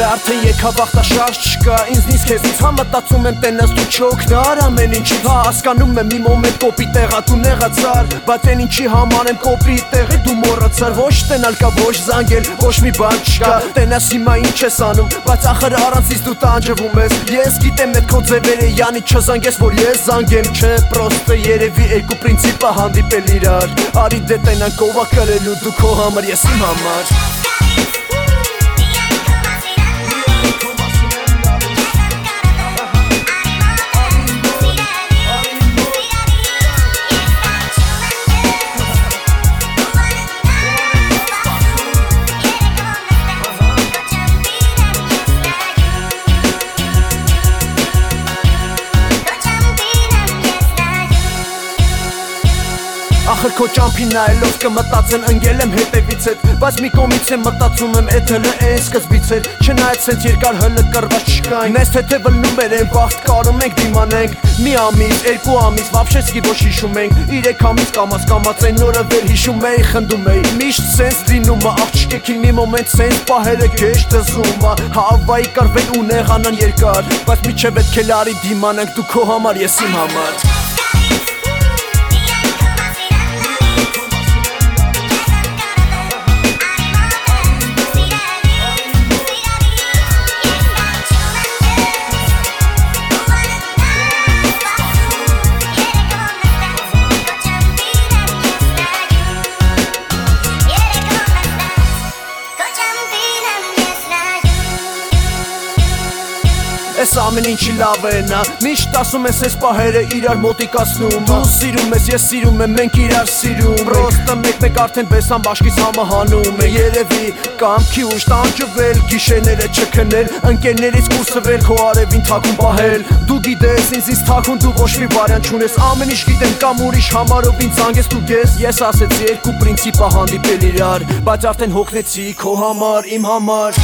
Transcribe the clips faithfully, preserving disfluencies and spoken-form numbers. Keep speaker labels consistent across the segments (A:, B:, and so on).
A: արդեն եկավ ախտաշարժ չկա ինձնից քեզից հա մտածում եմ տենաս դու չօգնար ամեն ինչի հա հասկանում եմ մի մոմենտ կոպի տեղա դու նեղացար բայց այն ինչի համար եմ կոպի տեղի դու մոռացար ոչ տենալ կա ոչ զանգել ոչ մի բան չկա տենաս հիմա ինչ ես անում բայց ախր առանցից դու տանջվում ես ես գիտեմ այդ քո ձևերը յանի չզանգես որ ես զանգեմ չէ պրոստը երևի երկու պրինցիպը հանդիպել իրար արի դե տենանք ով ա կրելու դու քո համար ես իմ համար Ախր քո ճամփին նայելով կմտածեն ընկել եմ հետևից հետ բայց մի կողմից եմ մտածում եմ էդ հլը այն սկզբից էր չնայած սենց երկար հլը կռված չկային մեզ թեթև լնումներ են վաղտ կարում ենք դիմանենք մի ամիս երկու ամիս վաբշեսկի ոչ հիշում ենք երեք ամիս կամաց կամաց այն նորը վեր հիշում էի խնդում էի միշտ սենց լինում ա աղջիկեքին մի մոմենտ սենց պահերը գեշ դզում ա հավայի կռվել ու նեղանան երկար բայց միչև էդ քելարի դիմանանք դու քո համար ես իմ համար Ես ամեն ինչի լավ է նա Միշտ ասում ես ես պահերը իրար մոտիկացնում Դու սիրում ես, ես սիրում եմ, մենք իրար սիրում Պրոստը մեկ-մեկ արդեն բեսան բաշկից համահանում է Երևի կամքի ուշ տանջվել, գիշերները չքնել Ընկերներից կուրսվել, քո արևին թաքուն պահել Դու գիտես ինձ ինձ թաքուն, դու ոչ մի վարյան չունես Ամեն ինչ գիտեմ կամ ուրիշ համարով ինձ անգես դու գես Ես ասեցի երկու պրինցիպ ա հանդիպել իրար Բայց արդեն հոգնեցի քո համար, իմ համար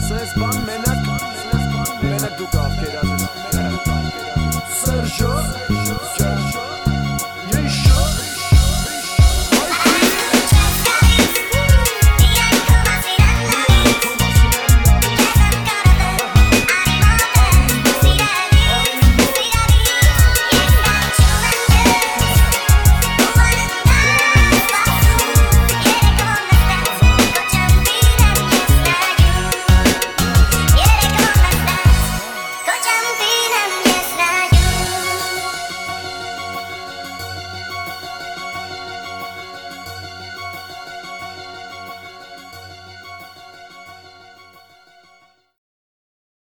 A: Sergio